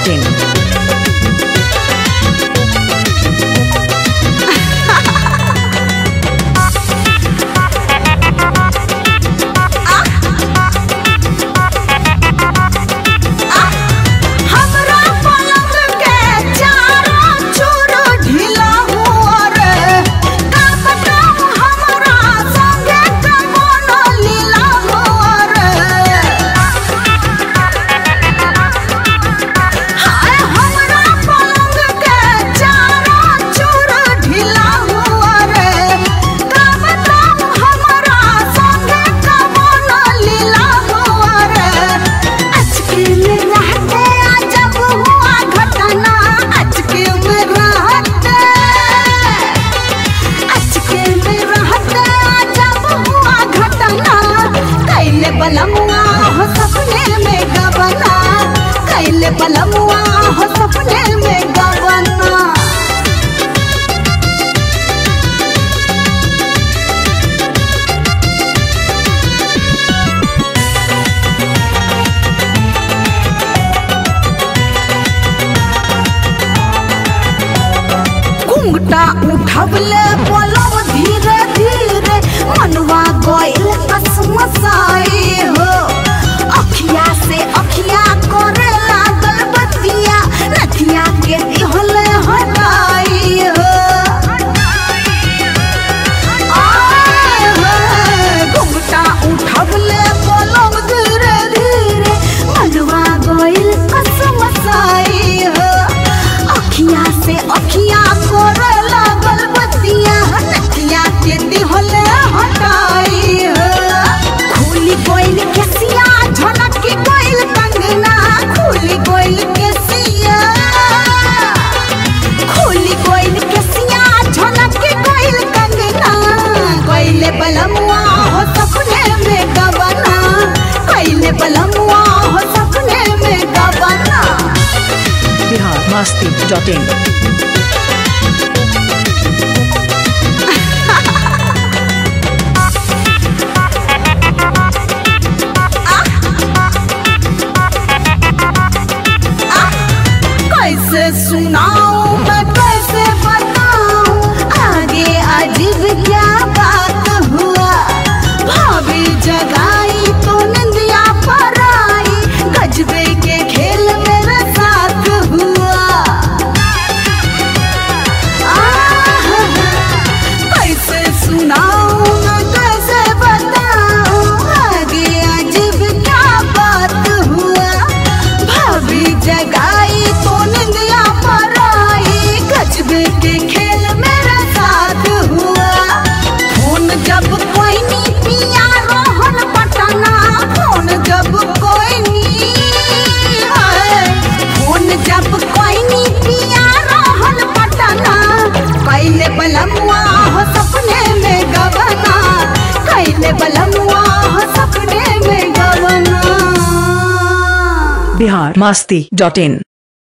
masti.in. बलमुआ हो सपने में गबना कैले बलमुआ हो सपने में गबना घुंघटा उठवले बोलो धीरे धीरे मनवा गोइल कसमसाई हो अखिया से अखिया करे लागल बतिया नथिया के दिहले हटाई हो घुंघटा उठवले बोलो धीरे धीरे मनवा गोइल कसमसाई हो अखिया से अखिया करे लागल बतिया नथिया के दिहले हटाई हो खुली कोइल केसिया झलक के कोइल कंगना खुली कोइल केसिया झलक के कोइल कंगना कोइले बलमुआ हो सपने में गबना कोइले बलमुआ हो सपने में गबना Bihar masti.in. कैसे सुनाऊं मैं कैसे बताऊं आगे अजीब क्या बात हुआ भाभी जगाई तो निंदिया पर आई गजबे के खेल मेरे साथ हुआ कैसे सुनाऊं मैं कैसे बताऊं आगे अजीब क्या बात हुआ भाभी जगाई तो निंदिया पर आई गजबे के खेल मेरे साथ हुआ फोन जब कोई नी पिया रोहन पटना फोन जब कोई नी पिया रोहन पटना कैले बलमुआ हो सपने में गबना कैले बलमुआ हो सपने में गबना Bihar masti.in.